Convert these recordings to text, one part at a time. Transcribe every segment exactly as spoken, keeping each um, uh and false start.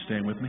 stand with me?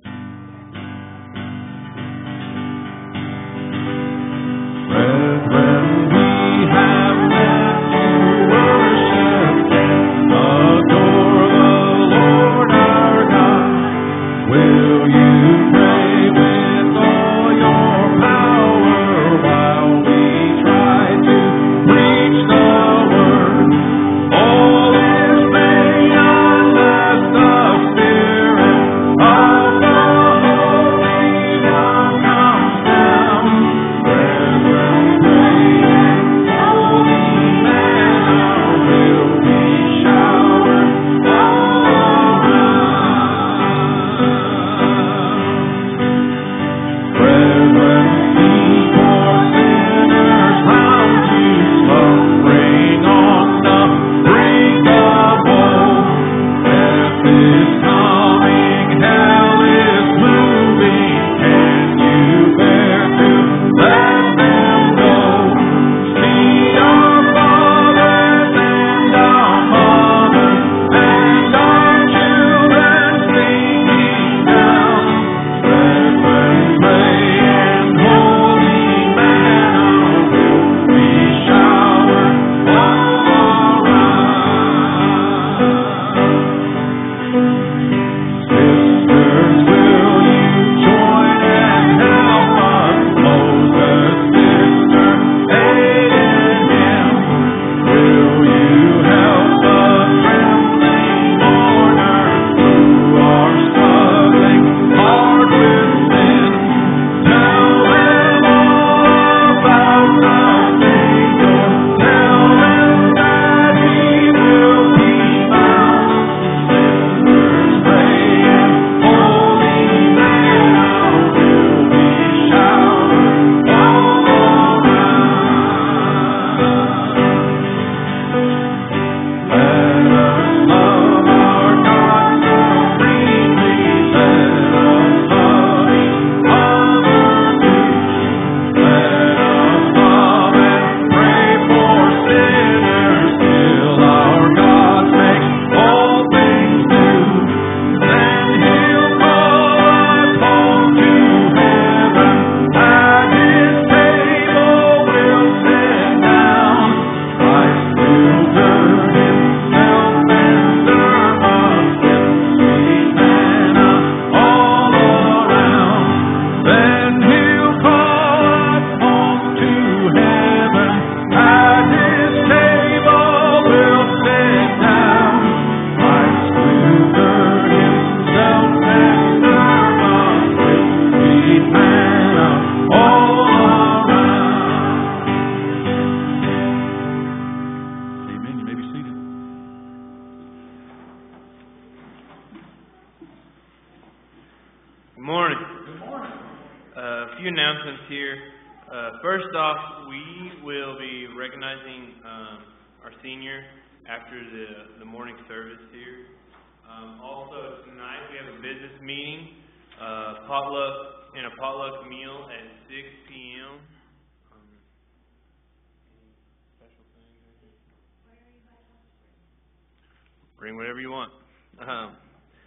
Bring whatever you want. Um,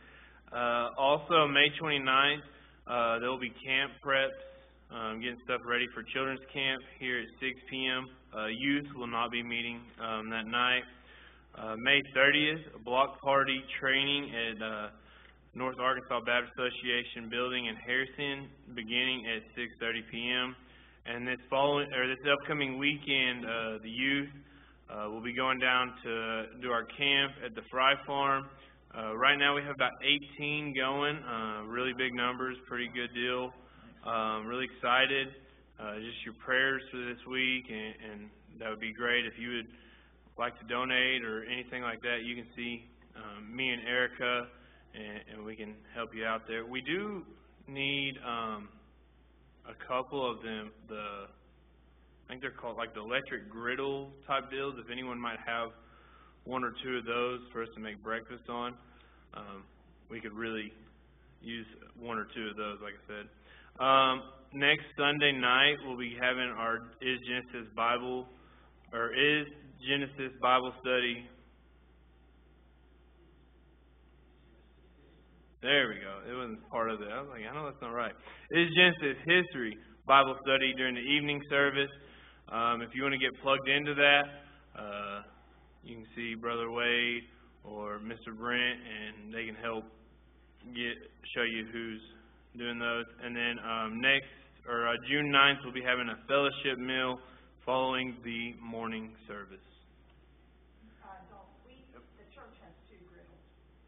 uh, also, May twenty-ninth, uh, there will be camp preps, um, getting stuff ready for children's camp here at six p.m. Uh, youth will not be meeting um, that night. Uh, May thirtieth, a block party training at uh, North Arkansas Baptist Association building in Harrison, beginning at six thirty p.m. And this following or this upcoming weekend, uh, the youth Uh, we'll be going down to do our camp at the Fry Farm. Uh, right now we have about eighteen going, uh, really big numbers, pretty good deal. Um, really excited. Uh, just your prayers for this week, and, and that would be great. If you would like to donate or anything like that, you can see um, me and Erica, and, and we can help you out there. We do need um, a couple of them, the I think they're called like the electric griddle type deals. If anyone might have one or two of those for us to make breakfast on, um, we could really use one or two of those, like I said. Um, next Sunday night, we'll be having our Is Genesis Bible, or Is Genesis Bible study. There we go. It wasn't part of it. I was like, I know that's not right. It is Genesis History Bible study during the evening service. Um, if you want to get plugged into that, uh, you can see Brother Wade or Mister Brent, and they can help get show you who's doing those. And then um, next, or uh, June ninth, we'll be having a fellowship meal following the morning service. Uh, don't we, the church has two griddles.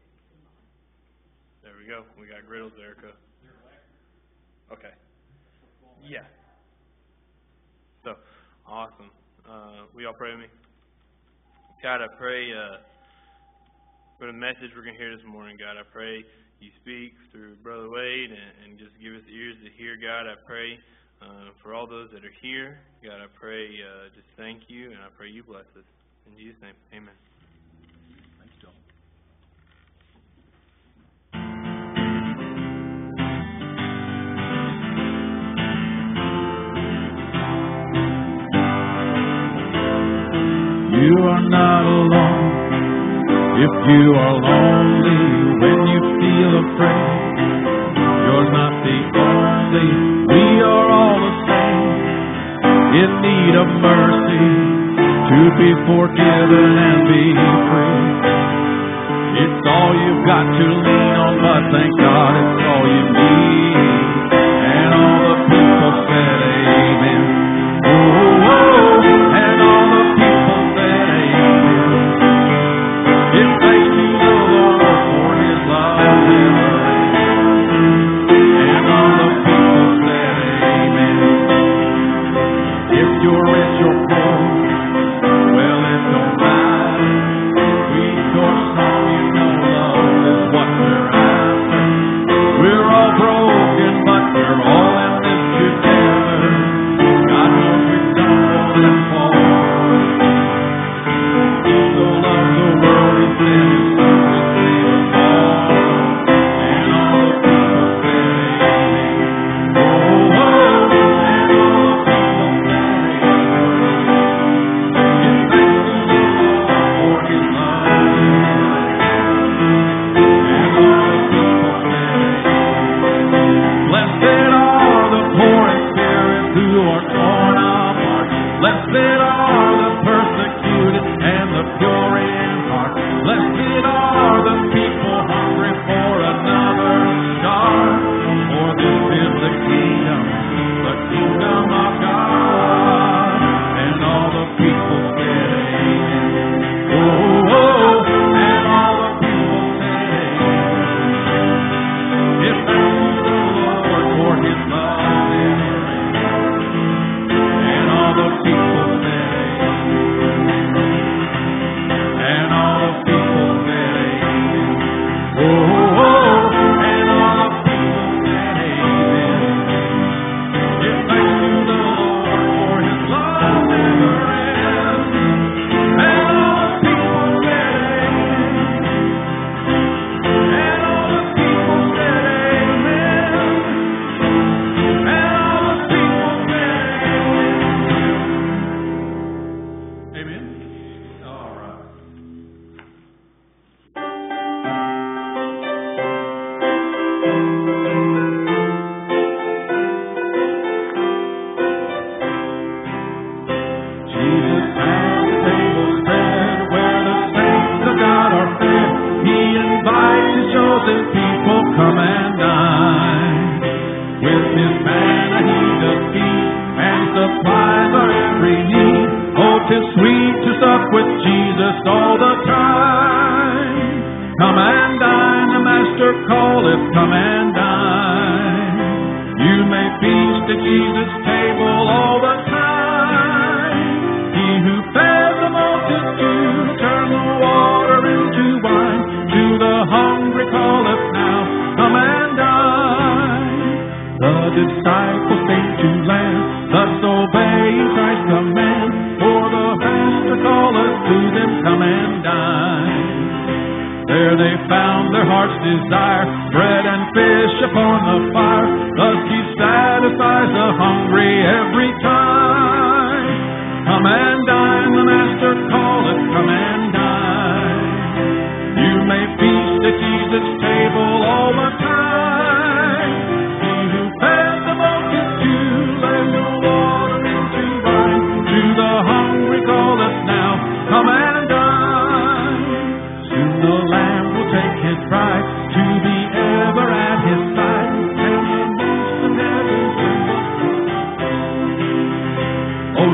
There we go. We got griddles, Erica. Okay. Yeah. So, awesome. Uh, will y'all pray with me? God, I pray uh, for the message we're going to hear this morning, God. I pray you speak through Brother Wade and, and just give us ears to hear, God. I pray uh, for all those that are here. God, I pray uh, just thank you, and I pray you bless us. In Jesus' name, amen. Thanks, John. You are not alone. If you are lonely, when you feel afraid, you're not the only. We are all the same, in need of mercy, to be forgiven and be free. It's all you've got to lean on, but thank God it's all you need. And all the people said amen. Oh, oh, oh. And all the people said amen. Give thanks to the Lord for His love never ends. And all the people said amen. If you're rich or poor, well, it don't matter. Weak or strong, you know love is what we're after. We're all broken, but we're all in this together. God knows we stumble and fall. He so loved the world, He sent His Son to save us all. And all the people said amen. Oh, oh, and all the people said amen. Give thanks to the Lord for His love never ends. And all the people said amen. Blessed are the poor in spirit who are torn apart. Blessed are the persecuted and the pure in heart. Blessed are the people hungry for another star. For this is the kingdom, the kingdom of God. And all the people said amen. Oh, oh, and all the people said amen. Give thanks to the Lord for His love never ends. And all the people said amen. And all the people said amen. Oh, oh, and all the people said amen. Give thanks to the Lord for His love never ends. And all the people said amen. And all the people said amen. And all the people said amen. Amen. All right. Jesus has the table spread where the saints of God are fed. He invites His chosen people, come and dine. With His manna He does feed and supplies our every need. Oh, 'tis sweet to sup with Jesus all the time. Come and dine, the Master calleth, come and dine. You may feast at Jesus' table all the time. He who fed the multitude turned the water into wine. To the hungry calleth now, come and dine. The disciples came to land, thus obeying Christ's command. For the Master calleth to them, come and dine. There they found their heart's desire, bread and fish upon the fire. Thus He satisfies the hungry every time. Come and dine, the Master calleth, come and dine. You may feast at Jesus' table all the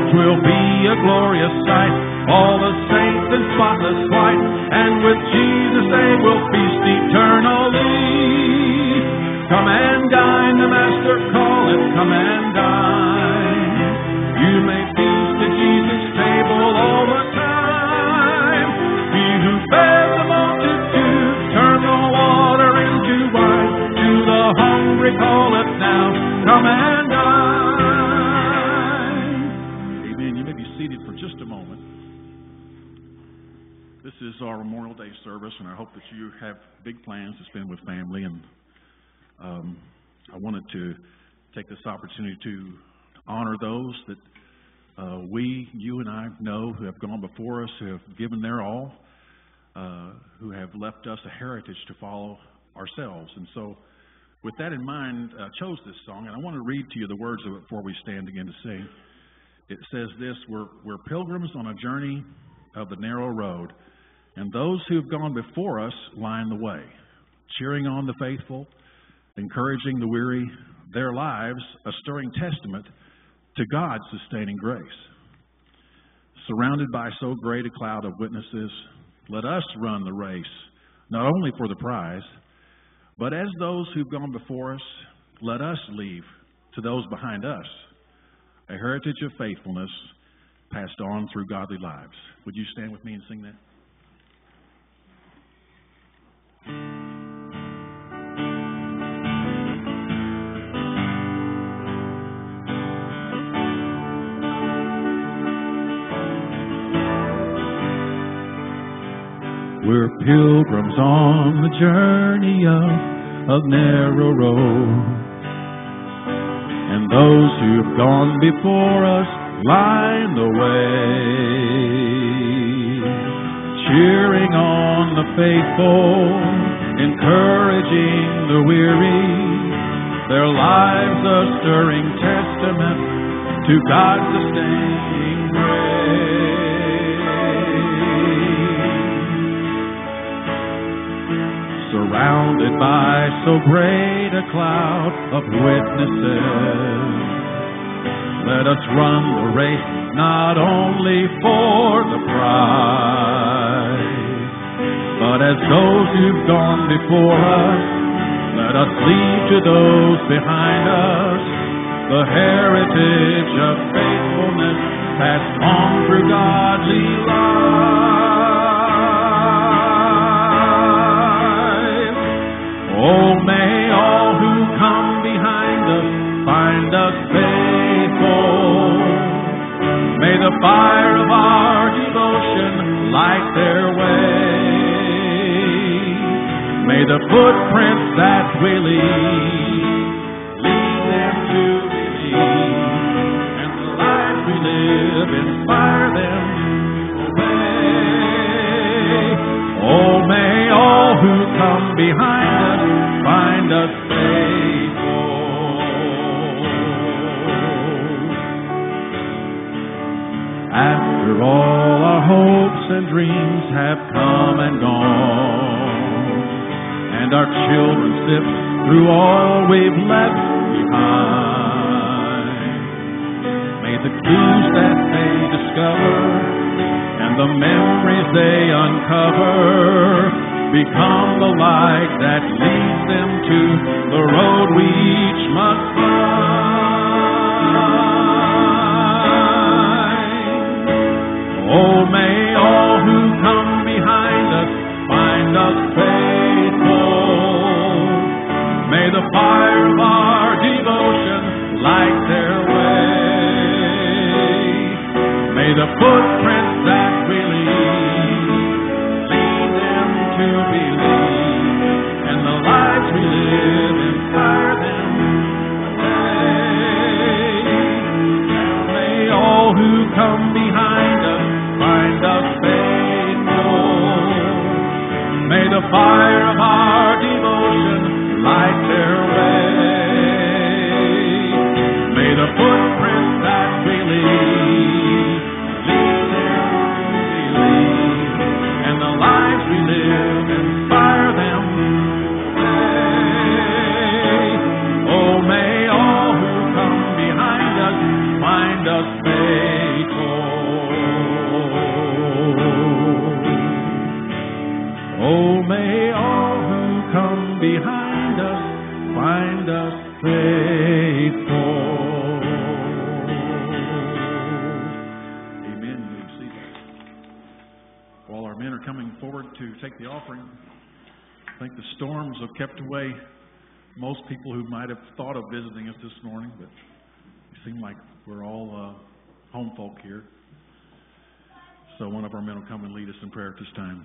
'twill be a glorious sight. All the saints in spotless white, and with Jesus they will feast eternally. Come and dine, the Master calleth, come and dine. You may feast at Jesus' table all the time. He who fed the multitude, turned the water into wine. To the hungry calleth now, come and dine. Amen. You may be seated for just a moment. This is our Memorial Day service, and I hope that you have big plans to spend with family. And um, I wanted to take this opportunity to honor those that uh, we, you and I know who have gone before us, who have given their all, uh, who have left us a heritage to follow ourselves. And so with that in mind, I chose this song, and I want to read to you the words of it before we stand again to sing. It says this: We're, we're pilgrims on a journey of the narrow road, and those who have gone before us line the way, cheering on the faithful, encouraging the weary, their lives a stirring testament to God's sustaining grace. Surrounded by so great a cloud of witnesses, let us run the race, not only for the prize, but as those who've gone before us, let us leave to those behind us a heritage of faithfulness passed on through godly lives. Would you stand with me and sing that? We're pilgrims on the journey of a narrow road, and those who've gone before us line the way, cheering on the faithful, encouraging the weary, their lives a stirring testament to God's sustaining grace. Surrounded by so great a cloud of witnesses, let us run the race not only for the prize, but as those who've gone before us, let us leave to those behind us the heritage of faithfulness passed on through godly lives. Oh, may all who come behind us find us faithful. May the fire of our devotion light their way. May the footprints that we leave lead them to believe, and the lives we live inspire them to obey. Oh, may all who come behind us find us faithful. After all our hopes and dreams have come and gone, and our children sift through all we've left behind, may the clues that they discover and the memories they uncover become the light that leads them to the road we each must find. Oh, may all who come behind us find us faithful. May the fire of our devotion light their way. May the footprints that we leave lead them to believe, and the lives we live inspire them today. And may all who come behind us find us faithful. May the fire of our devotion light their way. May the footprints that we leave lead them to believe, and the lives we live inspire them today. Oh, may all who come behind us find us faithful. to take the offering. I think the storms have kept away most people who might have thought of visiting us this morning, but it seems like we're all uh, home folk here. So one of our men will come and lead us in prayer at this time.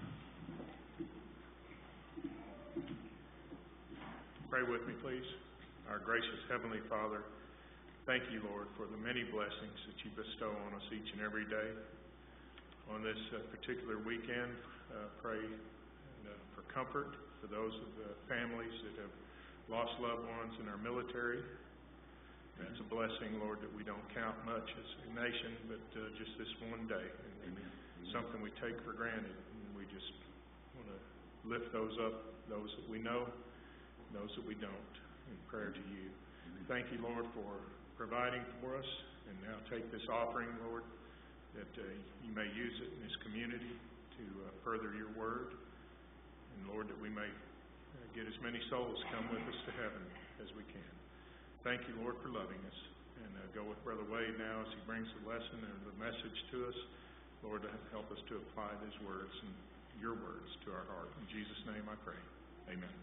Pray with me, please. Our gracious Heavenly Father, thank you, Lord, for the many blessings that you bestow on us each and every day. On this uh, particular weekend, uh, pray uh, for comfort for those of the families that have lost loved ones in our military. That's a blessing, Lord, that we don't count much as a nation, but uh, just this one day. And something we take for granted. And we just want to lift those up, those that we know, those that we don't, in prayer to you. Thank you, Lord, for providing for us. And now take this offering, Lord, that uh, you may use it in this community to uh, further your word. And, Lord, that we may uh, get as many souls come with us to heaven as we can. Thank you, Lord, for loving us. And uh, go with Brother Wade now as he brings the lesson and the message to us. Lord, help us to apply these words and your words to our heart. In Jesus' name I pray. Amen.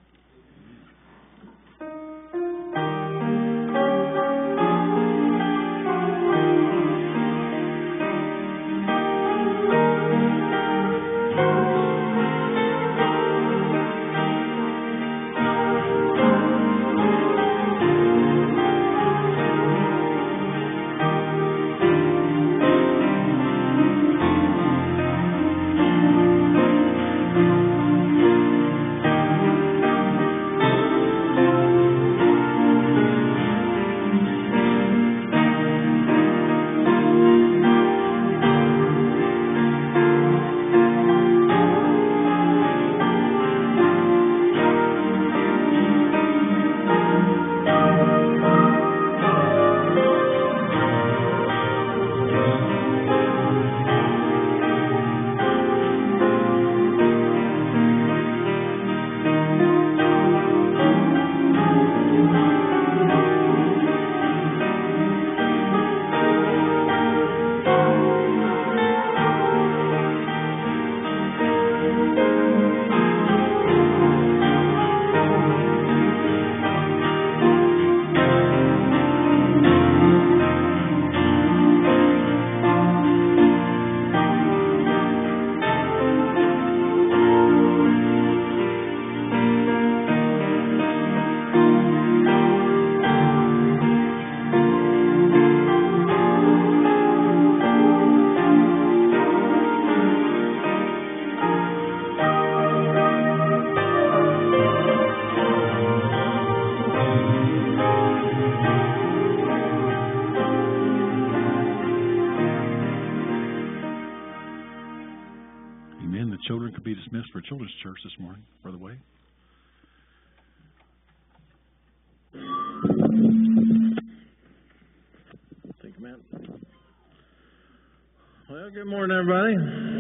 Dismissed for Children's Church this morning, Brother Wade. Thank you, man. Well, good morning, everybody.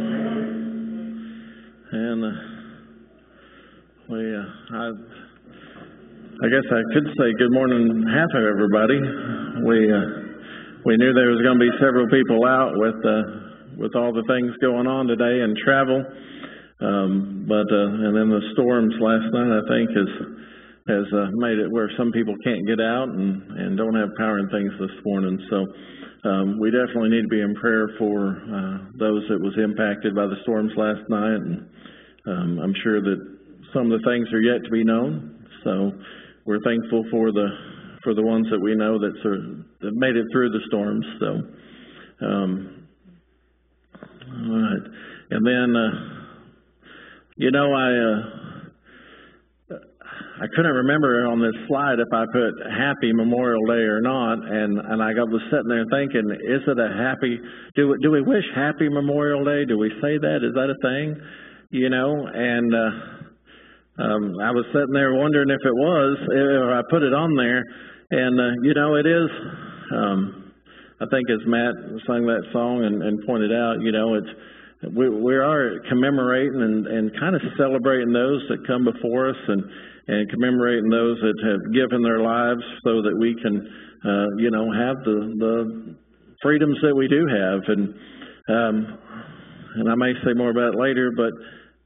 And uh, we, uh, I, I guess I could say good morning, half of everybody. We, uh, we knew there was going to be several people out with, uh, with all the things going on today and travel. Um, but uh, and then the storms last night, I think, has has uh, made it where some people can't get out and, and don't have power and things this morning. So um, we definitely need to be in prayer for uh, those that was impacted by the storms last night. And um, I'm sure that some of the things are yet to be known. So we're thankful for the for the ones that we know that sort of, that made it through the storms. So um, all right, and then. Uh, You know, I uh, I couldn't remember on this slide if I put Happy Memorial Day or not, and and I was sitting there thinking, is it a happy? Do do we wish Happy Memorial Day? Do we say that? Is that a thing? You know, and uh, um, I was sitting there wondering if it was, if I put it on there, and uh, you know, it is. Um, I think as Matt sang that song and, and pointed out, you know, it's. We, we are commemorating and, and kind of celebrating those that come before us and, and commemorating those that have given their lives so that we can, uh, you know, have the, the freedoms that we do have. And um, and I may say more about it later, but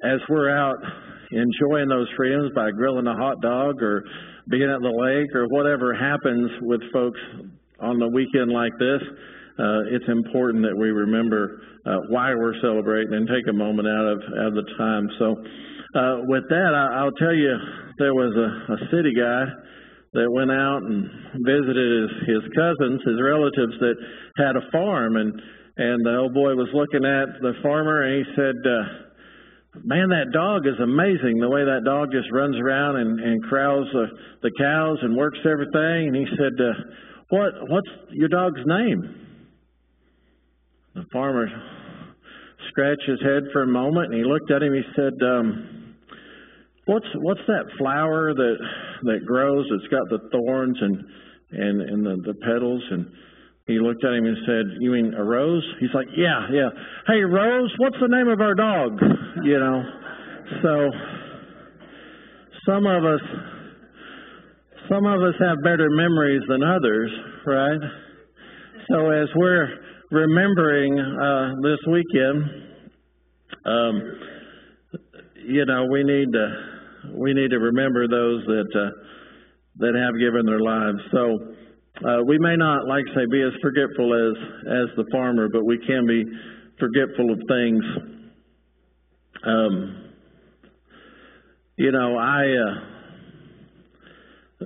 as we're out enjoying those freedoms by grilling a hot dog or being at the lake or whatever happens with folks on the weekend like this, uh, it's important that we remember uh, why we're celebrating and take a moment out of, out of the time. So uh, with that, I, I'll tell you, there was a, a city guy that went out and visited his, his cousins, his relatives that had a farm, and, and the old boy was looking at the farmer, and he said, uh, man, that dog is amazing, the way that dog just runs around and, and corrals the, the cows and works everything. And he said, uh, what, what's your dog's name? The farmer scratched his head for a moment, and he looked at him, he said, um, what's, what's that flower that, that grows, it's got the thorns and, and, and the, the petals? And he looked at him and said, you mean a rose? He's like, yeah, yeah. Hey, Rose, what's the name of our dog? You know, so some of us, some of us have better memories than others, right? So as we're remembering uh, this weekend, um, you know, we need to we need to remember those that uh, that have given their lives. So. Uh, we may not, like I say, be as forgetful as, as the farmer, but we can be forgetful of things. Um, you know, I, uh,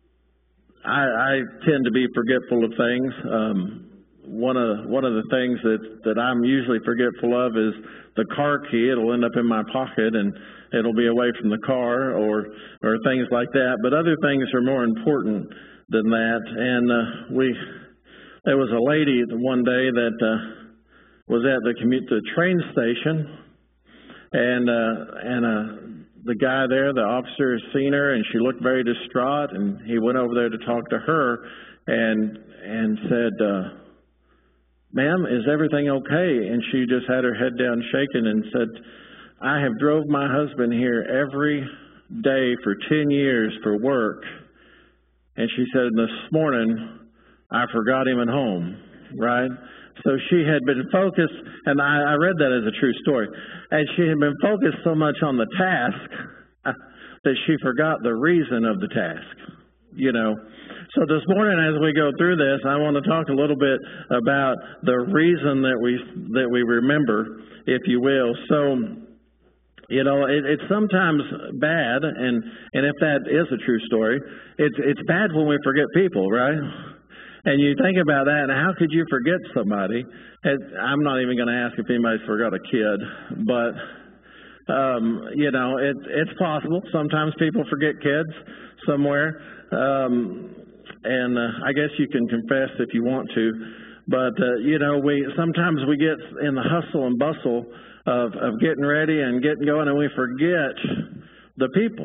I I tend to be forgetful of things. Um, one of one of the things that, that I'm usually forgetful of is the car key. It'll end up in my pocket and it'll be away from the car, or or things like that. But other things are more important than that. And uh, we, there was a lady one day that uh, was at the commute the train station, and uh, and uh, the guy there, the officer, seen her, and she looked very distraught. And he went over there to talk to her, and and said, uh, "Ma'am, is everything okay?" And she just had her head down, shaking, and said, "I have drove my husband here every day for ten years for work." And she said, this morning, I forgot him at home, right? So she had been focused, and I, I read that as a true story, and she had been focused so much on the task that she forgot the reason of the task, you know. So this morning, as we go through this, I want to talk a little bit about the reason that we that we remember, if you will. So, you know, it, it's sometimes bad, and, and if that is a true story, it's it's bad when we forget people, right? And you think about that, and how could you forget somebody? And I'm not even going to ask if anybody's forgot a kid, but, um, you know, it, it's possible. Sometimes people forget kids somewhere, um, and uh, I guess you can confess if you want to. But, uh, you know, we sometimes we get in the hustle and bustle Of, of getting ready and getting going, and we forget the people,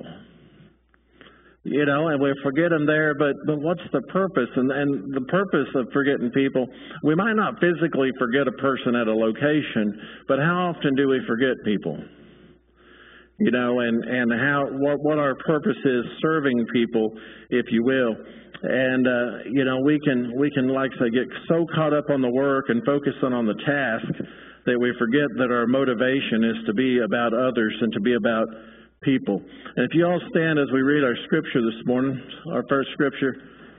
you know, and we forget them there, but, but what's the purpose? And, and the purpose of forgetting people, we might not physically forget a person at a location, but how often do we forget people? You know, and, and how, what, what our purpose is serving people, if you will. And, uh, you know, we can, we can, like I say, get so caught up on the work and focusing on the task that we forget that our motivation is to be about others and to be about people. And if you all stand as we read our scripture this morning, our first scripture.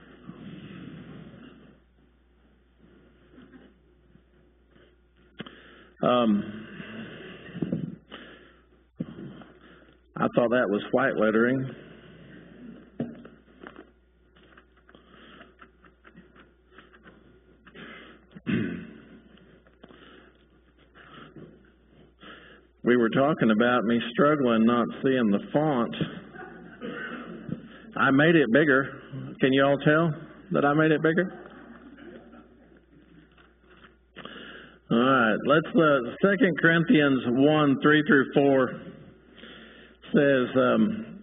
Um, I thought that was white lettering. We were talking about me struggling not seeing the font. I made it bigger. Can you all tell that I made it bigger? All right, let's, uh, Second Corinthians one, three through four says, um,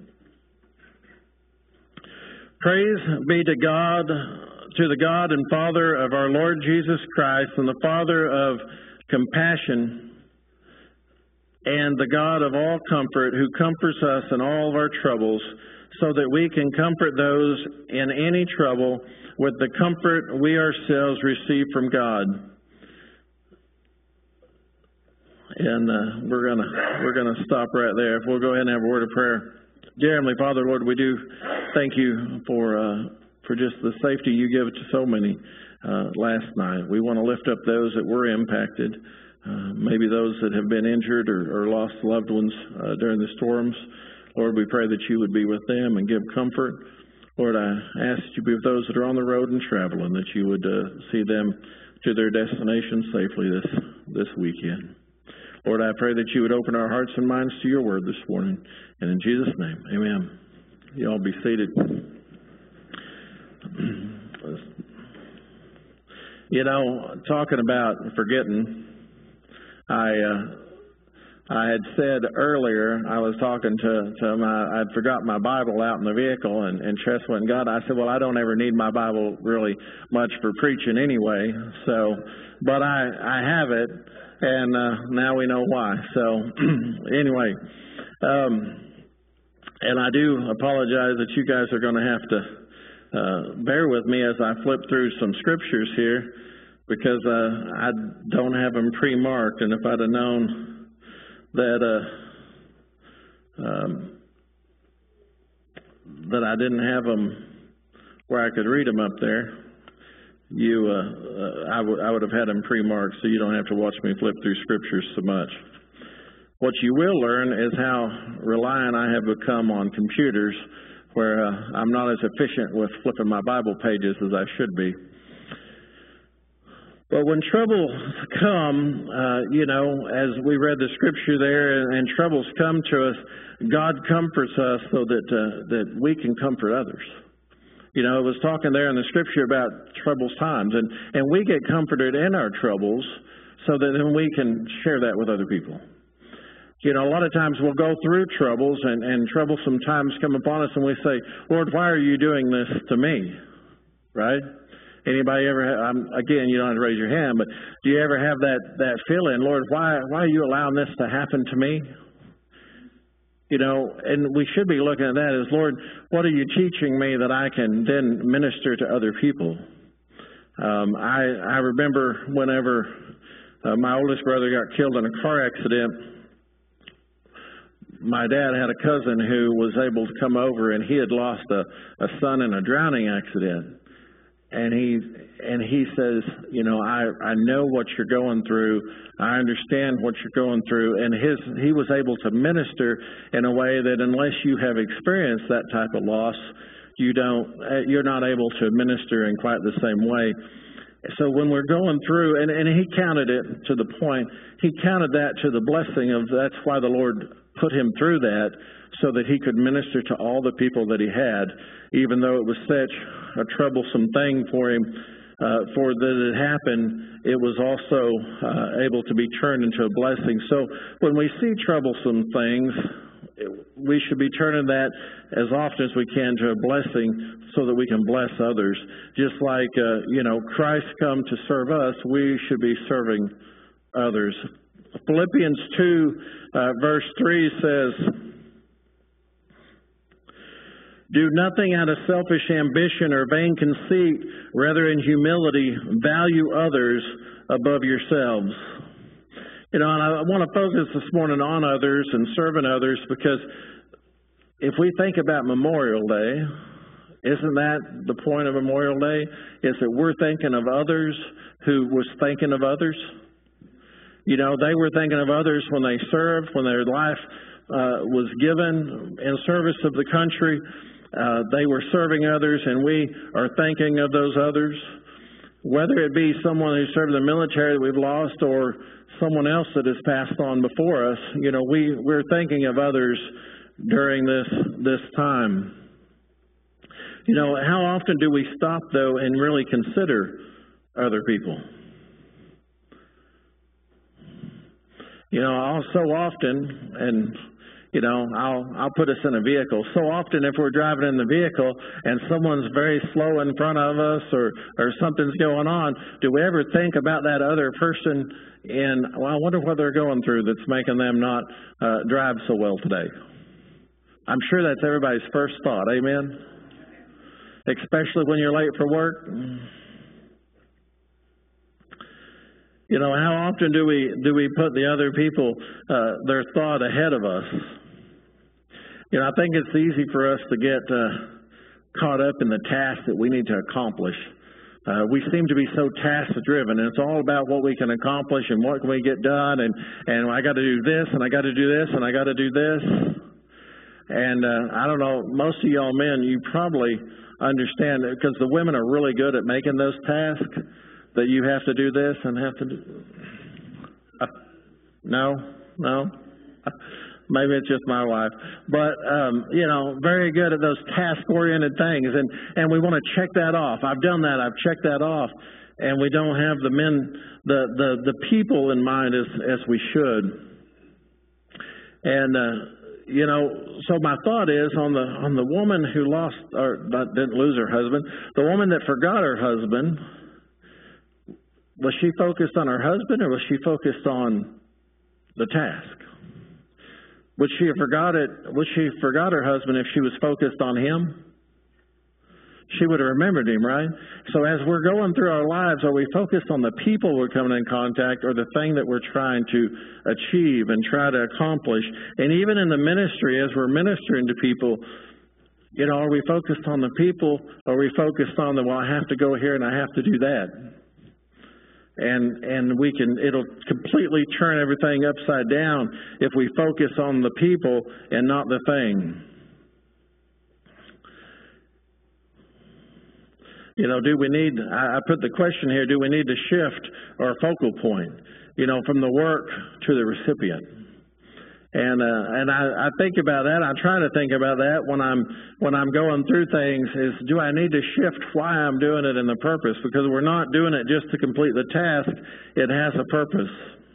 praise be to God, to the God and Father of our Lord Jesus Christ, and the Father of compassion, and the God of all comfort, who comforts us in all of our troubles, so that we can comfort those in any trouble with the comfort we ourselves receive from God. And uh, we're gonna we're gonna stop right there. If we'll go ahead and have a word of prayer. Dear Heavenly Father, Lord, we do thank you for uh, for just the safety you give to so many uh, last night. We want to lift up those that were impacted, uh, maybe those that have been injured or, or lost loved ones uh, during the storms. Lord, we pray that you would be with them and give comfort. Lord, I ask that you be with those that are on the road and traveling, that you would uh, see them to their destination safely this this weekend. Lord, I pray that you would open our hearts and minds to your word this morning. And in Jesus' name, amen. You all be seated. You know, talking about forgetting, I uh, I had said earlier, I was talking to, to my, I'd forgot my Bible out in the vehicle, and, and Tress went and got it. I said, well, I don't ever need my Bible really much for preaching anyway, so, but I, I have it. And uh, now we know why. So anyway, um, and I do apologize that you guys are going to have to uh, bear with me as I flip through some scriptures here, because uh, I don't have them pre-marked. And if I'd have known that uh, um, that I didn't have them where I could read them up there, You, uh, uh, I would I would have had them pre-marked, so you don't have to watch me flip through scriptures so much. What you will learn is how reliant I have become on computers, where uh, I'm not as efficient with flipping my Bible pages as I should be. But when troubles come, uh, you know, as we read the scripture there, and, and troubles come to us, God comforts us so that uh, that we can comfort others. You know, it was talking there in the scripture about troubles times, and, and we get comforted in our troubles so that then we can share that with other people. You know, a lot of times we'll go through troubles, and, and troublesome times come upon us, and we say, Lord, why are you doing this to me? Right? Anybody ever have, um, again, you don't have to raise your hand, but do you ever have that, that feeling, Lord, why, why are you allowing this to happen to me? You know, and we should be looking at that as, Lord, what are you teaching me that I can then minister to other people? Um, I, I remember whenever uh, my oldest brother got killed in a car accident, my dad had a cousin who was able to come over, and he had lost a, a son in a drowning accident. And he and he says, you know, I, I know what you're going through. I understand what you're going through. And his he was able to minister in a way that unless you have experienced that type of loss, you don't you're not able to minister in quite the same way. So when we're going through, and, and he counted it to the point, he counted that to the blessing of that's why the Lord put him through that, so that he could minister to all the people that he had, even though it was such a troublesome thing for him, uh, for that it happened, it was also uh, able to be turned into a blessing. So when we see troublesome things, we should be turning that as often as we can to a blessing so that we can bless others. Just like, uh, you know, Christ come to serve us, we should be serving others. Philippians two, uh, verse three says, do nothing out of selfish ambition or vain conceit, rather in humility value others above yourselves. You know, and I want to focus this morning on others and serving others, because if we think about Memorial Day, isn't that the point of Memorial Day? Is that we're thinking of others who was thinking of others? You know, they were thinking of others when they served, when their life uh, was given in service of the country. Uh, they were serving others, and we are thinking of those others. Whether it be someone who served in the military that we've lost, or someone else that has passed on before us, you know, we, we're thinking of others during this this time. You know, how often do we stop, though, and really consider other people? You know, I'll so often, and you know, I'll I'll put us in a vehicle. So often if we're driving in the vehicle and someone's very slow in front of us, or, or something's going on, do we ever think about that other person and, well, I wonder what they're going through that's making them not uh, drive so well today? I'm sure that's everybody's first thought, amen? Especially when you're late for work. You know, how often do we do we put the other people, uh, their thought ahead of us? You know, I think it's easy for us to get uh, caught up in the task that we need to accomplish. Uh, we seem to be so task-driven, and it's all about what we can accomplish and what can we get done, and, and I got to do this, and I got to do this, and I got to do this. And uh, I don't know, most of y'all men, you probably understand, because the women are really good at making those tasks, that you have to do this and have to do... Uh, no? No? Uh, maybe it's just my wife. But, um, you know, very good at those task-oriented things. And, and we want to check that off. I've done that. I've checked that off. And we don't have the men, the, the, the people in mind as, as we should. And, uh, you know, so my thought is on the, on the woman who lost, or not, didn't lose her husband, the woman that forgot her husband, was she focused on her husband or was she focused on the task? Would she have forgot it? Would she have forgot her husband if she was focused on him? She would have remembered him, right? So as we're going through our lives, are we focused on the people we're coming in contact or the thing that we're trying to achieve and try to accomplish? And even in the ministry, as we're ministering to people, you know, are we focused on the people or are we focused on the, well, I have to go here and I have to do that? And and we can, it'll completely turn everything upside down if we focus on the people and not the thing. You know, do we need, I put the question here, do we need to shift our focal point, you know, from the work to the recipient? And uh, and I, I think about that. I try to think about that when I'm when I'm going through things. Is do I need to shift why I'm doing it and the purpose? Because we're not doing it just to complete the task. It has a purpose.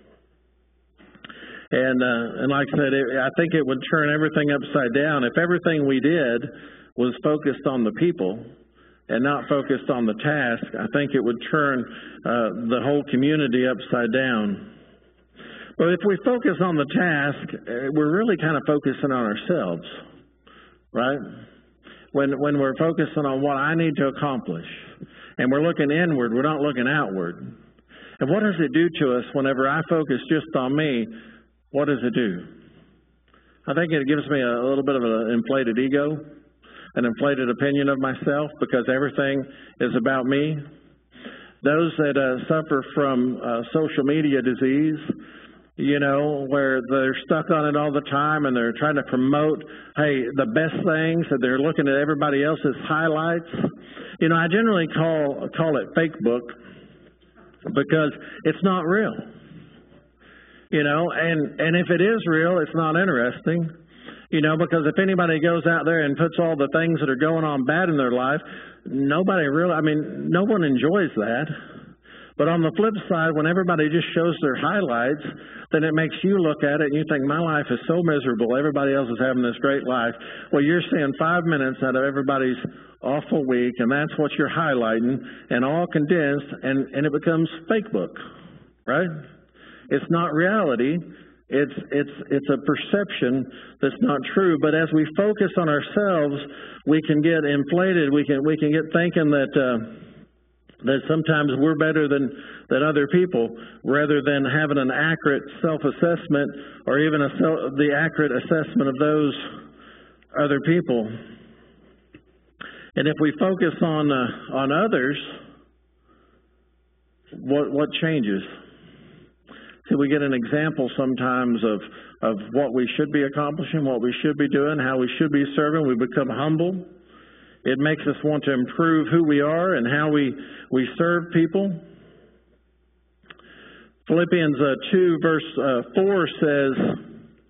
And uh, and like I said, it, I think it would turn everything upside down if everything we did was focused on the people and not focused on the task. I think it would turn uh, the whole community upside down. But if we focus on the task, we're really kind of focusing on ourselves, right? When when we're focusing on what I need to accomplish, and we're looking inward, we're not looking outward. And what does it do to us whenever I focus just on me? What does it do? I think it gives me a little bit of an inflated ego, an inflated opinion of myself, because everything is about me. Those that uh, suffer from uh, social media disease, you know, where they're stuck on it all the time and they're trying to promote, hey, the best things, and they're looking at everybody else's highlights. You know, I generally call call it fake book because it's not real. You know, and, and if it is real, it's not interesting. You know, because if anybody goes out there and puts all the things that are going on bad in their life, nobody really, I mean, no one enjoys that. But on the flip side, when everybody just shows their highlights, then it makes you look at it and you think, my life is so miserable. Everybody else is having this great life. Well, you're seeing five minutes out of everybody's awful week, and that's what you're highlighting, and all condensed, and, and it becomes fake book, right? It's not reality. It's it's it's a perception that's not true. But as we focus on ourselves, we can get inflated. We can we can get thinking that. Uh, that sometimes we're better than, than other people, rather than having an accurate self-assessment or even a self, the accurate assessment of those other people. And if we focus on uh, on others, what what changes? So we get an example sometimes of, of what we should be accomplishing, what we should be doing, how we should be serving. We become humble. It makes us want to improve who we are and how we, we serve people. Philippians uh, two verse uh, four says,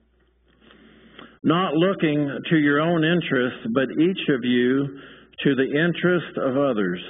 not looking to your own interests, but each of you to the interest of others.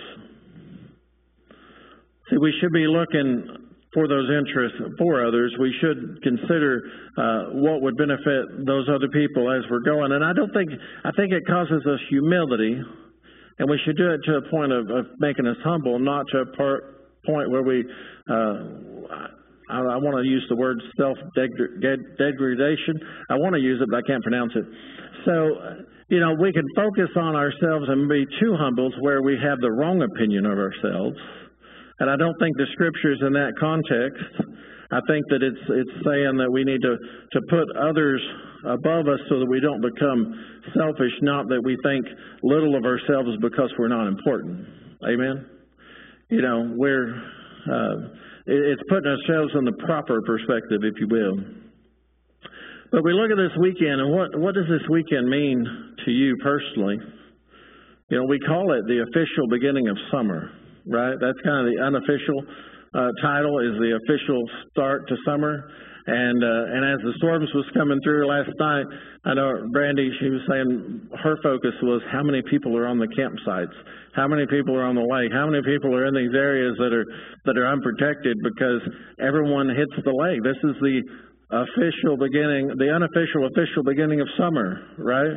See, we should be looking for those interests for others. We should consider uh, what would benefit those other people as we're going. And I don't think, I think it causes us humility, and we should do it to a point of, of making us humble, not to a part, point where we, uh, I, I want to use the word self-degradation. I want to use it, but I can't pronounce it. So, you know, we can focus on ourselves and be too humble where we have the wrong opinion of ourselves. And I don't think the scripture's in that context. I think that it's it's saying that we need to, to put others above us so that we don't become selfish, not that we think little of ourselves because we're not important. Amen? You know, we're, uh, it's putting ourselves in the proper perspective, if you will. But we look at this weekend, and what, what does this weekend mean to you personally? You know, we call it the official beginning of summer, right? That's kind of the unofficial uh, title, is the official start to summer. And uh, and as the storms was coming through last night, I know Brandy, she was saying her focus was how many people are on the campsites, how many people are on the lake, how many people are in these areas that are that are unprotected, because everyone hits the lake. This is the official beginning, the unofficial official beginning of summer, right?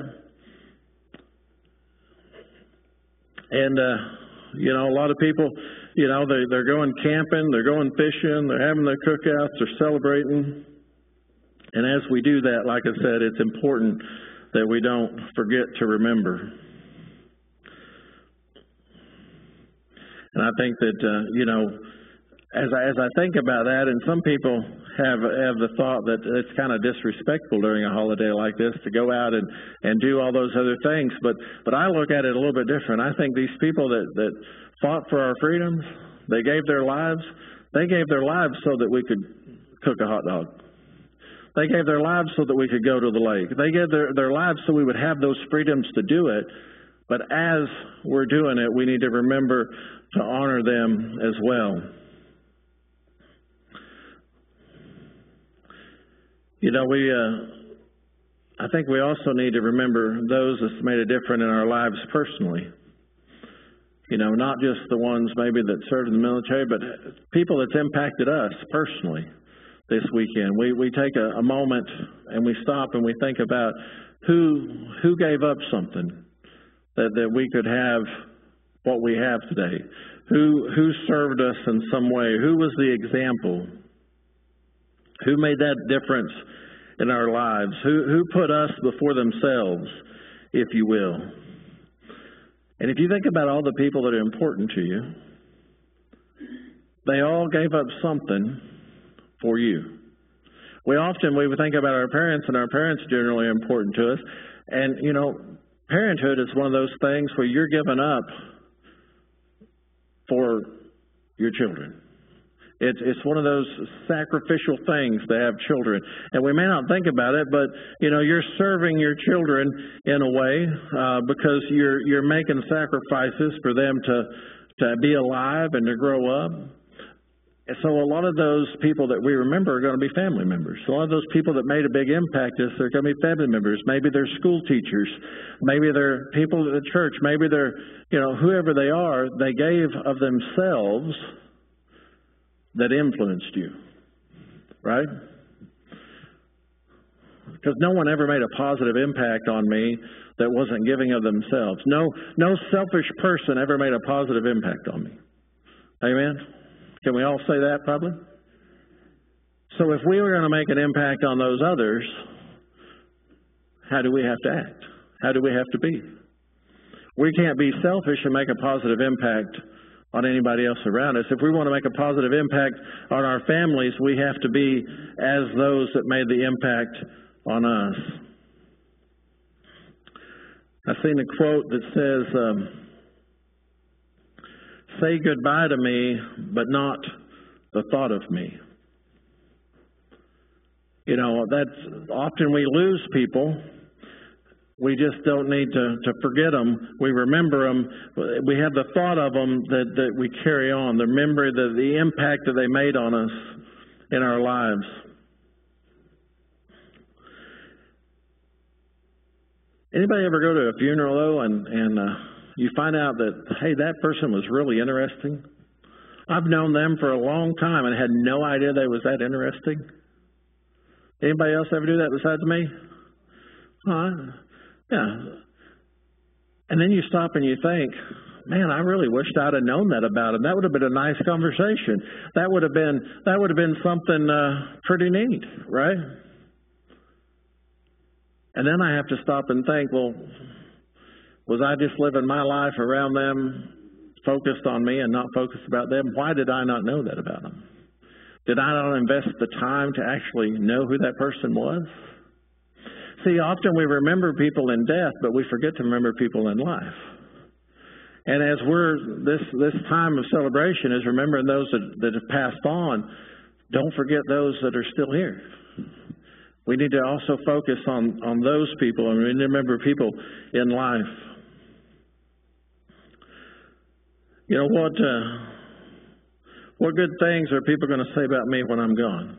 And uh, you know, a lot of people, you know, they they're going camping, they're going fishing, they're having their cookouts, they're celebrating. And as we do that, like I said, it's important that we don't forget to remember. And I think that uh, you know, as I, as I think about that, and some people have have the thought that it's kind of disrespectful during a holiday like this to go out and, and do all those other things. But but I look at it a little bit different. I think these people that, that fought for our freedoms, they gave their lives, they gave their lives so that we could cook a hot dog. They gave their lives so that we could go to the lake. They gave their, their lives so we would have those freedoms to do it. But as we're doing it, we need to remember to honor them as well. You know, we, uh, I think we also need to remember those that's made a difference in our lives personally. You know, not just the ones maybe that served in the military, but people that's impacted us personally this weekend. We we take a, a moment and we stop and we think about who who gave up something that, that we could have what we have today. Who who served us in some way? Who was the example? Who made that difference in our lives? Who who put us before themselves, if you will? And if you think about all the people that are important to you, they all gave up something for you. We often, we would think about our parents, and our parents generally are important to us. And, you know, parenthood is one of those things where you're giving up for your children. It's it's one of those sacrificial things to have children. And we may not think about it, but, you know, you're serving your children in a way uh, because you're you're making sacrifices for them to, to be alive and to grow up. And so a lot of those people that we remember are going to be family members. A lot of those people that made a big impact is they're going to be family members. Maybe they're school teachers. Maybe they're people at the church. Maybe they're, you know, whoever they are, they gave of themselves that influenced you, right? Because no one ever made a positive impact on me that wasn't giving of themselves. No, no selfish person ever made a positive impact on me. Amen? Can we all say that probably? So if we were going to make an impact on those others, how do we have to act? How do we have to be? We can't be selfish and make a positive impact on anybody else around us. If we want to make a positive impact on our families, we have to be as those that made the impact on us. I've seen a quote that says, um, say goodbye to me, but not the thought of me. You know, that's often we lose people. We just don't need to, to forget them. We remember them. We have the thought of them that, that we carry on. The memory, the, the impact that they made on us in our lives. Anybody ever go to a funeral, though, and, and uh, you find out that, hey, that person was really interesting? I've known them for a long time and had no idea they was that interesting. Anybody else ever do that besides me? Huh? Yeah. And then you stop and you think, man, I really wished I'd have known that about him. That would have been a nice conversation. That would have been that would have been something uh, pretty neat, right? And then I have to stop and think, well, was I just living my life around them focused on me and not focused about them? Why did I not know that about them? Did I not invest the time to actually know who that person was? See, often we remember people in death, but we forget to remember people in life. And as we're, this, this time of celebration is remembering those that, that have passed on, don't forget those that are still here. We need to also focus on, on those people, and we need to remember people in life. You know, what, uh, what good things are people going to say about me when I'm gone?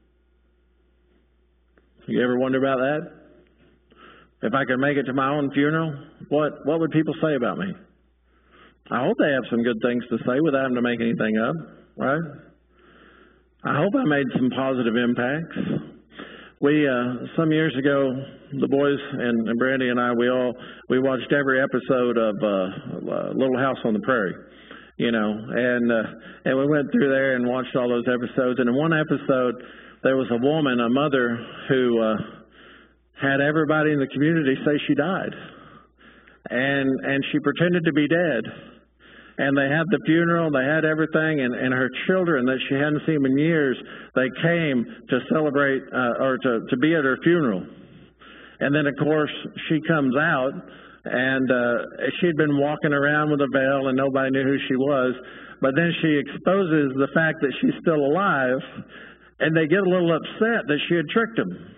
You ever wonder about that? If I could make it to my own funeral, what, what would people say about me? I hope they have some good things to say without having to make anything up, right? I hope I made some positive impacts. We, uh, some years ago, the boys and, and Brandy and I, we all, we watched every episode of, uh, uh Little House on the Prairie, you know, and, uh, and we went through there and watched all those episodes. And in one episode, there was a woman, a mother, who, uh, had everybody in the community say she died. And, and she pretended to be dead. And they had the funeral, they had everything, and, and her children that she hadn't seen in years, they came to celebrate, uh, or to, to be at her funeral. And then, of course, she comes out, and uh, she'd been walking around with a veil, and nobody knew who she was. But then she exposes the fact that she's still alive, and they get a little upset that she had tricked them.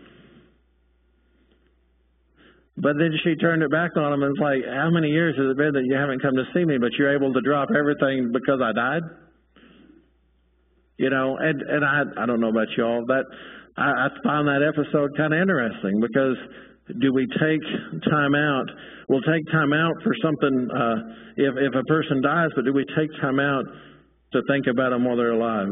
But then she turned it back on them and was like, how many years has it been that you haven't come to see me, but you're able to drop everything because I died? You know, and, and I I don't know about y'all, but I, I found that episode kind of interesting, because do we take time out? We'll take time out for something uh, if, if a person dies, but do we take time out to think about them while they're alive?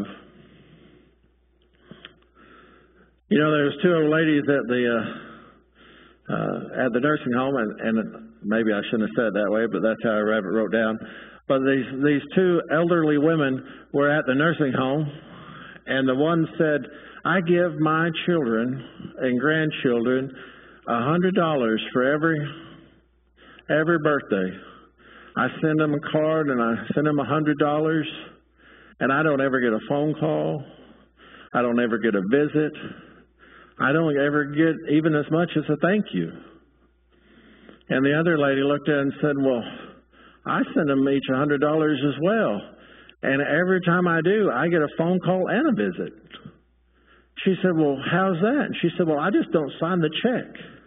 You know, there's two old ladies at the... Uh, Uh, at the nursing home, and, and maybe I shouldn't have said it that way, but that's how I wrote down. But these these two elderly women were at the nursing home, and the one said, I give my children and grandchildren a hundred dollars for every every birthday. I send them a card, and I send them a hundred dollars, and I don't ever get a phone call. I don't ever get a visit. I don't ever get even as much as a thank you. And the other lady looked at it and said, well, I send them each a hundred dollars as well. And every time I do, I get a phone call and a visit. She said, well, how's that? And she said, well, I just don't sign the check.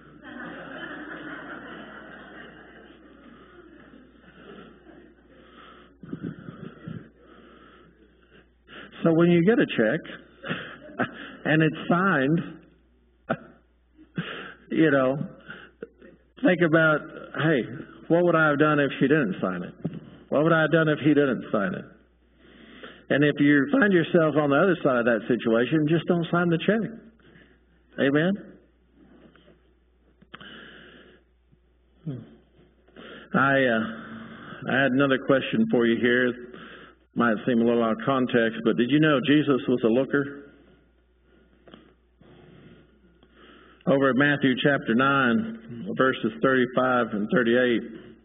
So when you get a check and it's signed, you know, think about, hey, what would I have done if she didn't sign it? What would I have done if he didn't sign it? And if you find yourself on the other side of that situation, just don't sign the check. Amen? I, uh, I had another question for you here. It might seem a little out of context, but did you know Jesus was a looker? Over at Matthew chapter nine, verses thirty-five and thirty-eight,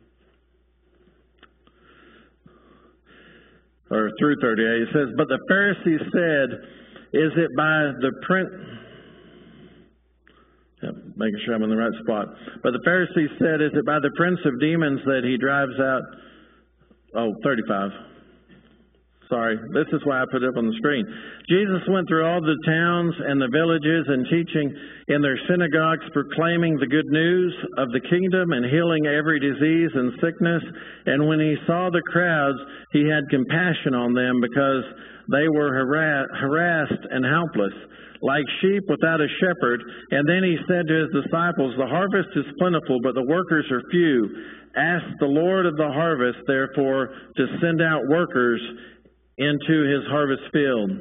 or through thirty-eight, it says, but the Pharisees said, is it by the prince, yeah, making sure I'm in the right spot, but the Pharisees said, is it by the prince of demons that he drives out, oh, thirty-five. Sorry, this is why I put it up on the screen. Jesus went through all the towns and the villages and teaching in their synagogues, proclaiming the good news of the kingdom and healing every disease and sickness. And when he saw the crowds, he had compassion on them because they were harass- harassed and helpless, like sheep without a shepherd. And then he said to his disciples, the harvest is plentiful, but the workers are few. Ask the Lord of the harvest, therefore, to send out workers into his harvest field.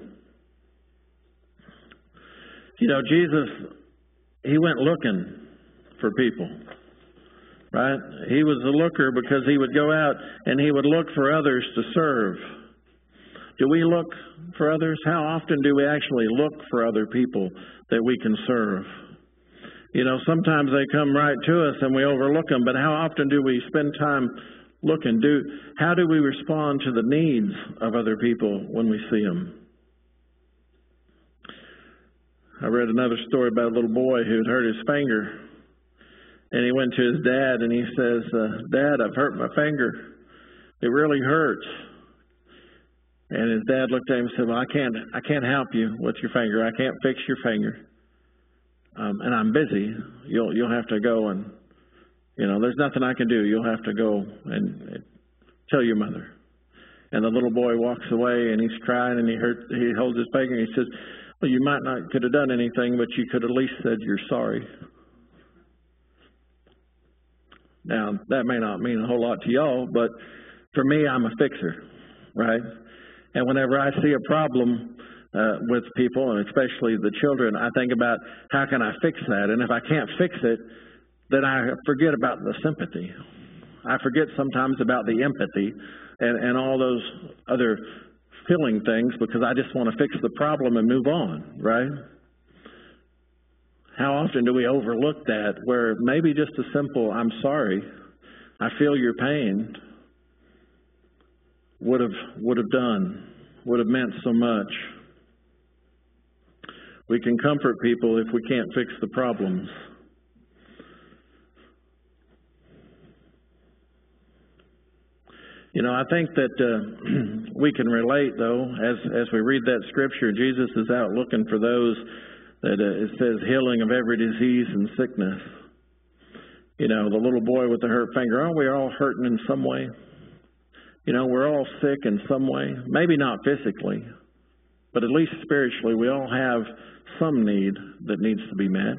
You know, Jesus, he went looking for people, right? He was a looker because he would go out and he would look for others to serve. Do we look for others? How often do we actually look for other people that we can serve? You know, sometimes they come right to us and we overlook them, but how often do we spend time look and do, how do we respond to the needs of other people when we see them? I read another story about a little boy who had hurt his finger. And he went to his dad and he says, uh, Dad, I've hurt my finger. It really hurts. And his dad looked at him and said, well, I can't, I can't help you with your finger. I can't fix your finger. Um, and I'm busy. You'll, you'll have to go and, you know, there's nothing I can do. You'll have to go and, and tell your mother. And the little boy walks away and he's crying and he hurt, he holds his finger and he says, well, you might not could have done anything, but you could at least said you're sorry. Now, that may not mean a whole lot to y'all, but for me, I'm a fixer, right? And whenever I see a problem uh, with people, and especially the children, I think about how can I fix that? And if I can't fix it, then I forget about the sympathy. I forget sometimes about the empathy and, and all those other feeling things because I just want to fix the problem and move on, right? How often do we overlook that where maybe just a simple, I'm sorry, I feel your pain, would have, would have done, would have meant so much. We can comfort people if we can't fix the problems. You know, I think that uh, we can relate, though, as as we read that scripture, Jesus is out looking for those that uh, it says healing of every disease and sickness. You know, the little boy with the hurt finger, aren't we all hurting in some way? You know, we're all sick in some way. Maybe not physically, but at least spiritually, we all have some need that needs to be met.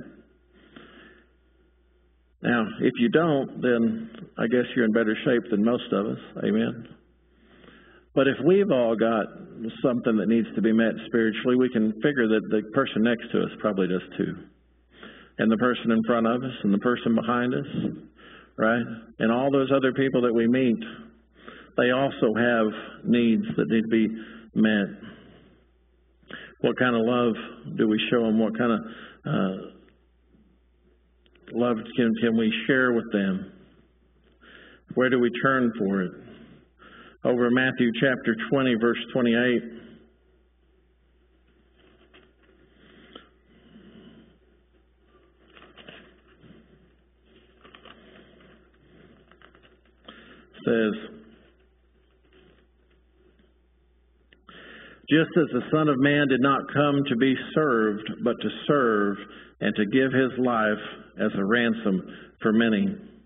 Now, if you don't, then I guess you're in better shape than most of us. Amen. But if we've all got something that needs to be met spiritually, we can figure that the person next to us probably does too. And the person in front of us and the person behind us, right? And all those other people that we meet, they also have needs that need to be met. What kind of love do we show them? What kind of uh, love can, can we share with them? Where do we turn for it? Over in Matthew chapter twenty, verse twenty-eight. Says, just as the Son of Man did not come to be served, but to serve and to give his life as a ransom for many.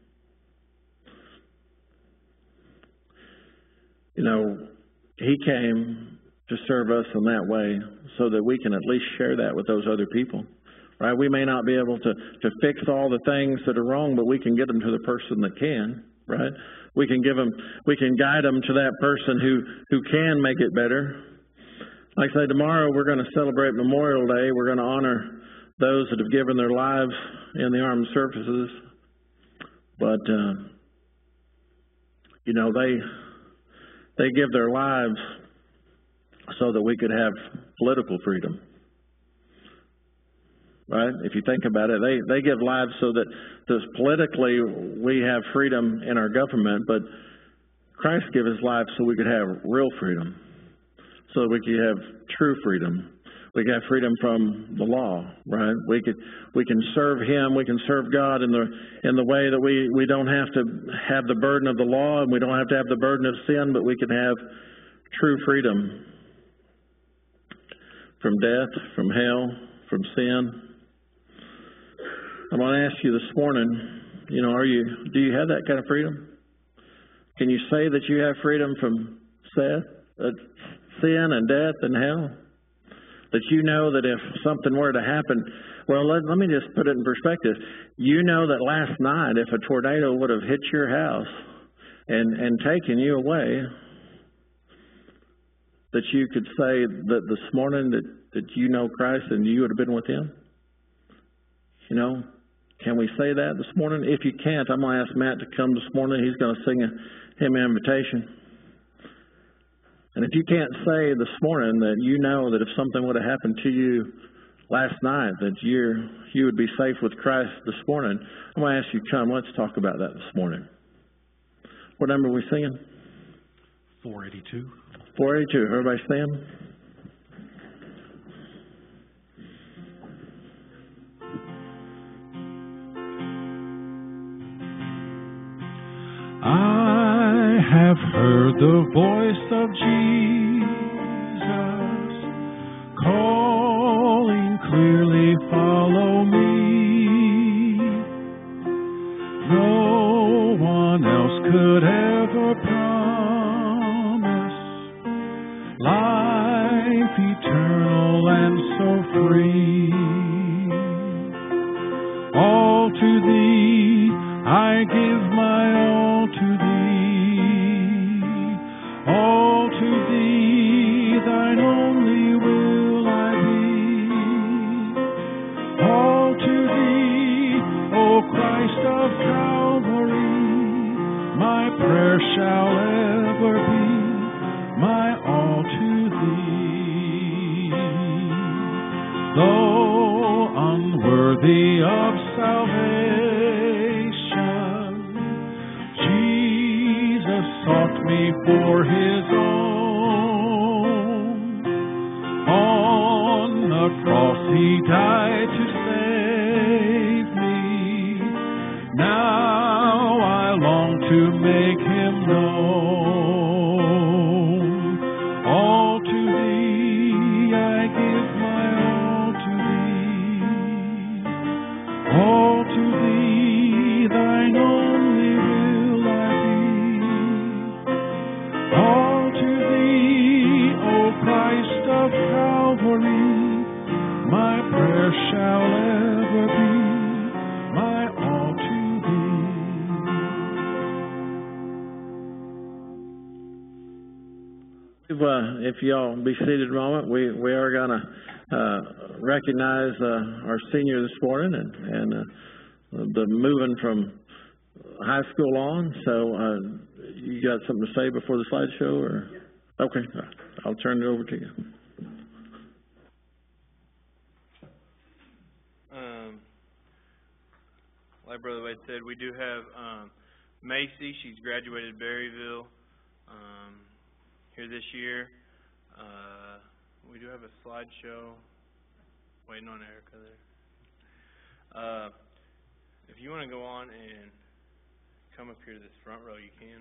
You know, he came to serve us in that way so that we can at least share that with those other people. Right? We may not be able to, to fix all the things that are wrong, but we can get them to the person that can. Right? We can give them, we can guide them to that person who, who can make it better. Like I say, tomorrow we're going to celebrate Memorial Day. We're going to honor those that have given their lives in the armed services. But, uh, you know, they they give their lives so that we could have political freedom. Right? If you think about it, they, they give lives so that, that politically we have freedom in our government, but Christ gave his life so we could have real freedom, so that we could have true freedom. We can have freedom from the law, right? We could, we can serve him, we can serve God in the in the way that we, we don't have to have the burden of the law and we don't have to have the burden of sin, but we can have true freedom from death, from hell, from sin. I want to ask you this morning, you know, are you do you have that kind of freedom? Can you say that you have freedom from Seth, uh, sin and death and hell? That you know that if something were to happen, well, let, let me just put it in perspective. You know that last night, if a tornado would have hit your house and, and taken you away, that you could say that this morning that, that you know Christ and you would have been with him? You know, can we say that this morning? If you can't, I'm going to ask Matt to come this morning. He's going to sing a hymn invitation. And if you can't say this morning that you know that if something would have happened to you last night, that you're, you would be safe with Christ this morning, I'm going to ask you to come. Let's talk about that this morning. What number are we singing? four eighty-two. four eighty-two. Everybody stand. I have heard the voice of Jesus calling clearly, follow me. No one else could ever promise life eternal and so free. All to thee I give my all to thee. All to thee, thine only will I be. All to thee, O Christ of Calvary, my prayer shall ever be, my all to thee. Though unworthy of salvation, Jesus sought me for his own. On the cross he died to save me. Now I long to make him known. All to thee I give my all to thee. All to thee, thine only will I be. All to thee, O Christ of Calvary, my prayer shall ever be, my all to thee. If, uh, if y'all be seated a moment, we, we are going to uh, recognize uh, our senior this morning and, and uh, the moving from high school on. So uh, you got something to say before the slideshow? Or? Okay, I'll turn it over to you. Um, like Brother Wade said, we do have um, Macy. She's graduated Berryville um, here this year. Uh, we do have a slideshow. Waiting on Erica there. Uh, if you want to go on and come up here to this front row, you can.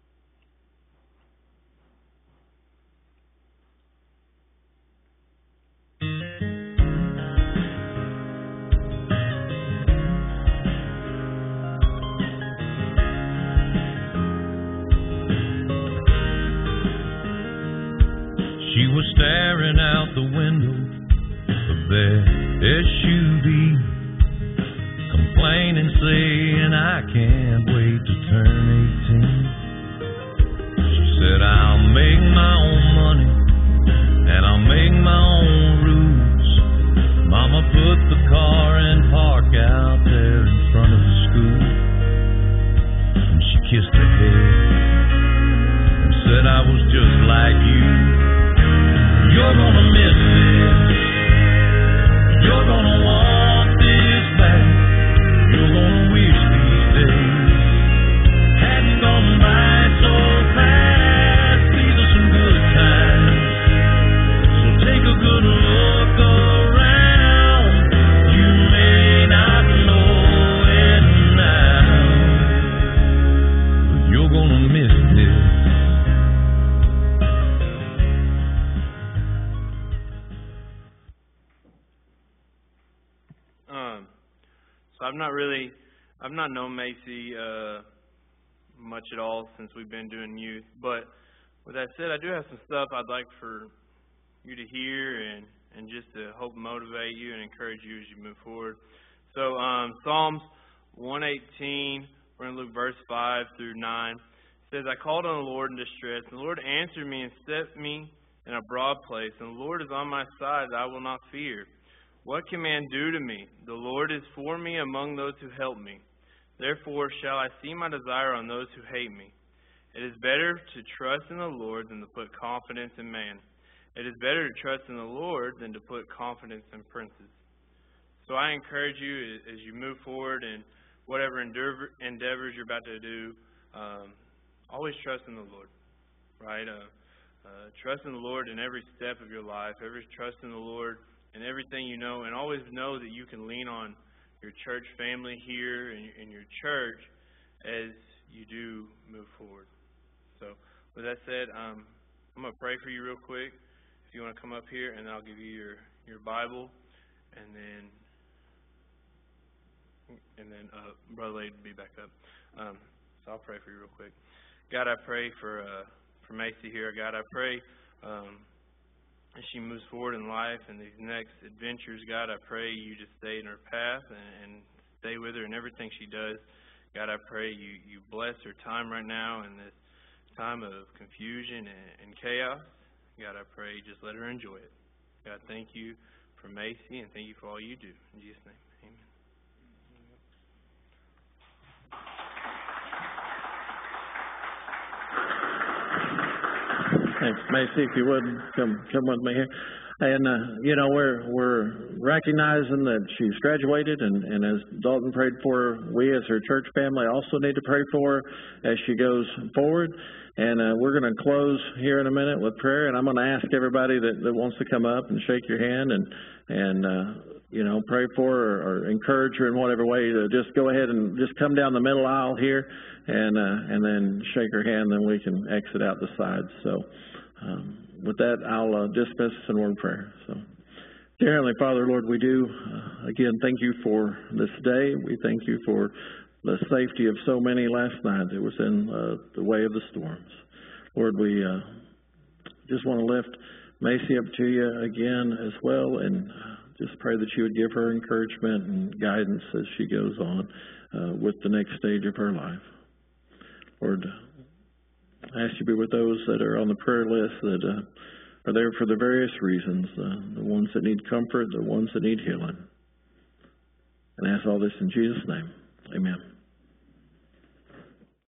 She was staring out the window of their S U V, complaining, saying, I can't wait to turn eighteen. She said, I'll make my own money, and I'll make my own rules. Mama put the car and park out there in front of the school, and she kissed her head and said, I was just like you. You're gonna miss this. You're gonna want this back. You're gonna wish these days hadn't gone by so fast. These are some good times, so take a good look around. You may not know it now, but you're gonna miss this. So I've not really, I've not known Macy uh, much at all since we've been doing youth. But with that said, I do have some stuff I'd like for you to hear and, and just to help motivate you and encourage you as you move forward. So um, Psalms one eighteen, we're going to look verse five through nine. It says, I called on the Lord in distress, and the Lord answered me and set me in a broad place. And the Lord is on my side, I will not fear. What can man do to me? The Lord is for me among those who help me. Therefore shall I see my desire on those who hate me. It is better to trust in the Lord than to put confidence in man. It is better to trust in the Lord than to put confidence in princes. So I encourage you as you move forward in whatever endeavor, endeavors you're about to do, um, always trust in the Lord, right? Uh, uh, trust in the Lord in every step of your life. Every trust in the Lord in everything you know, and always know that you can lean on your church family here and in your church as you do move forward. So, with that said, um, I'm going to pray for you real quick. If you want to come up here, and I'll give you your, your Bible, and then and then uh, Brother Lade will be back up. Um, so I'll pray for you real quick. God, I pray for uh, for Macy here. God, I pray um, as she moves forward in life and these next adventures, God, I pray you just stay in her path and, and stay with her in everything she does. God, I pray you, you bless her time right now in this time of confusion and, and chaos. God, I pray just let her enjoy it. God, thank you for Macy and thank you for all you do. In Jesus' name, amen. Thanks, Macy. If you would come come with me here, and uh, you know we're we're recognizing that she's graduated, and, and as Dalton prayed for her, we as her church family also need to pray for her as she goes forward. And uh, we're going to close here in a minute with prayer, and I'm going to ask everybody that, that wants to come up and shake your hand and and uh, you know pray for her or, or encourage her in whatever way to just go ahead and just come down the middle aisle here and uh, and then shake her hand, then we can exit out the sides. So. Um, with that, I'll uh, dismiss us in word of prayer. So, dear Heavenly Father, Lord, we do, uh, again, thank you for this day. We thank you for the safety of so many last night that was in uh, the way of the storms. Lord, we uh, just want to lift Macy up to you again as well, and just pray that you would give her encouragement and guidance as she goes on uh, with the next stage of her life. Lord, I ask you to be with those that are on the prayer list that uh, are there for the various reasons, uh, the ones that need comfort, the ones that need healing. And I ask all this in Jesus' name. Amen.